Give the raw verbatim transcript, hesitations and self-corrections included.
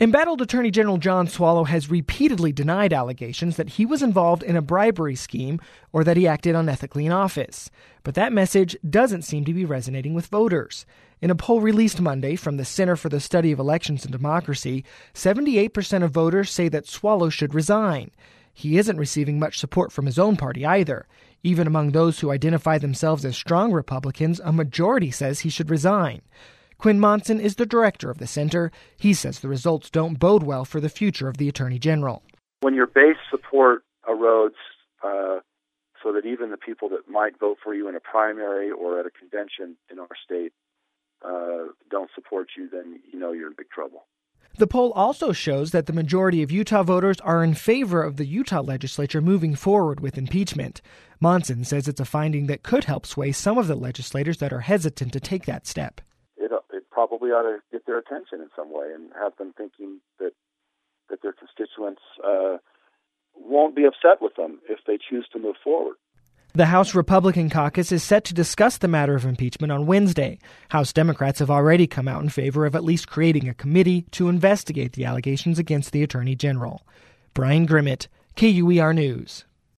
Embattled Attorney General John Swallow has repeatedly denied allegations that he was involved in a bribery scheme or that he acted unethically in office. But that message doesn't seem to be resonating with voters. In a poll released Monday from the Center for the Study of Elections and Democracy, seventy-eight percent of voters say that Swallow should resign. He isn't receiving much support from his own party either. Even among those who identify themselves as strong Republicans, a majority says he should resign. Quinn Monson is the director of the center. He says the results don't bode well for the future of the Attorney General. When your base support erodes uh, so that even the people that might vote for you in a primary or at a convention in our state uh, don't support you, then you know you're in big trouble. The poll also shows that the majority of Utah voters are in favor of the Utah legislature moving forward with impeachment. Monson says it's a finding that could help sway some of the legislators that are hesitant to take that step. It, it probably ought to get their attention in some way and have them thinking that that their constituents uh, won't be upset with them if they choose to move forward. The House Republican caucus is set to discuss the matter of impeachment on Wednesday. House Democrats have already come out in favor of at least creating a committee to investigate the allegations against the Attorney General. Brian Grimmett, K U E R News.